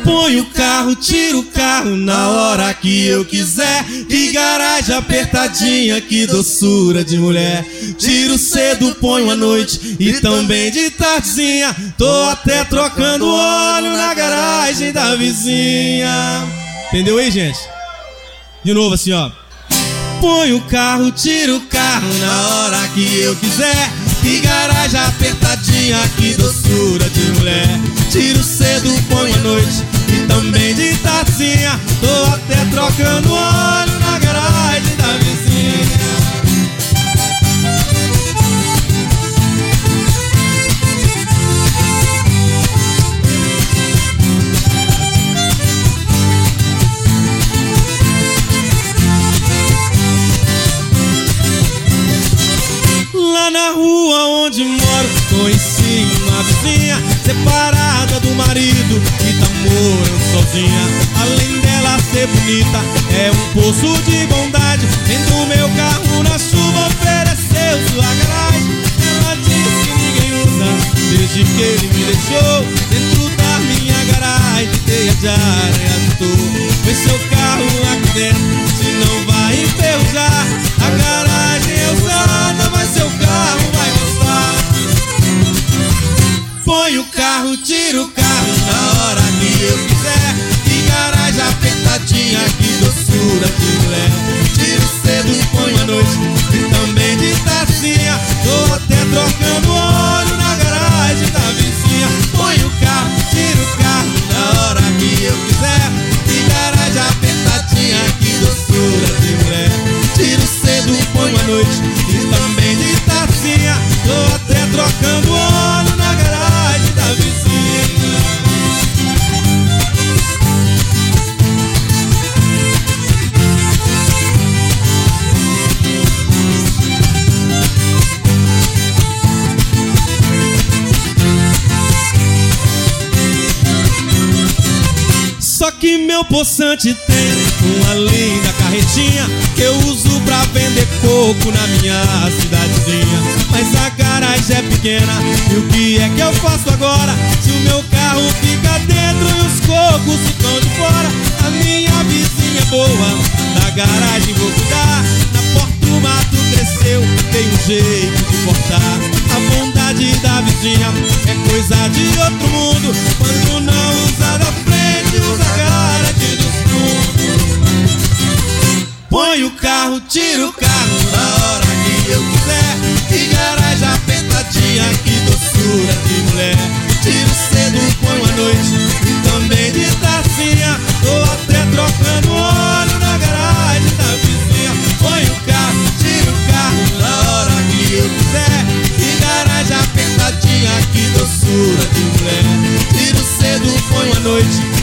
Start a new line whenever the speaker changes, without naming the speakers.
Põe o carro, tira o carro na hora que eu quiser. Que garagem apertadinha, que doçura de mulher. Tiro cedo, ponho à noite e também de tardezinha. Tô até trocando óleo na garagem da vizinha. Entendeu aí, gente? De novo assim, ó. Põe o carro, tira o carro na hora que eu quiser. Que garagem apertadinha, que doçura de mulher. Tiro cedo, ponho à noite e também de tardezinha. Tô até trocando óleo na garagem da vizinha. Lá na rua onde moro, conheci uma vizinha separada do marido que tá morando sozinha. Além dela ser bonita, é um poço de bondade. Vendo o meu carro na chuva, ofereceu sua garagem. Ela disse que ninguém usa, desde que ele me deixou. Dentro da minha garagem, teia de areia estou. Vê seu carro aqui dentro, se não vai enferrujar. A garagem é usada, mas seu carro vai gostar. Põe o carro, tira o carro na hora que eu quiser. Que garagem apertadinha, que doçura de mulher. Tiro cedo, ponho à noite e também de tardezinha. Tô até trocando óleo na garagem da vizinha. Põe o carro, tira o carro na hora que eu quiser. Que garagem apertadinha, que doçura de mulher. Tiro cedo, ponho à noite e também de tardezinha. Tô até trocando óleo na garagem da vizinha. Só que meu poçante tem uma linda carretinha que eu uso pra vender coco na minha cidadezinha. Mas a garagem é pequena e o que é que eu faço agora? Se o meu carro fica dentro e os cocos ficam de fora. A minha vizinha é boa, da garagem vou cuidar. Na porta o mato cresceu, tem um jeito de cortar. A bondade da vizinha é coisa de outro mundo. Quando não usa da frente, usa a garagem dos fundos. Põe o carro, tira o carro na hora que eu quiser. Que garagem apertadinha, que doçura de mulher. Tiro cedo, ponho à noite e também de tardezinha. Tô até trocando óleo na garagem da vizinha. Põe o carro, tira o carro na hora que eu quiser. Que garagem apertadinha, que doçura de mulher. Tiro cedo, ponho à noite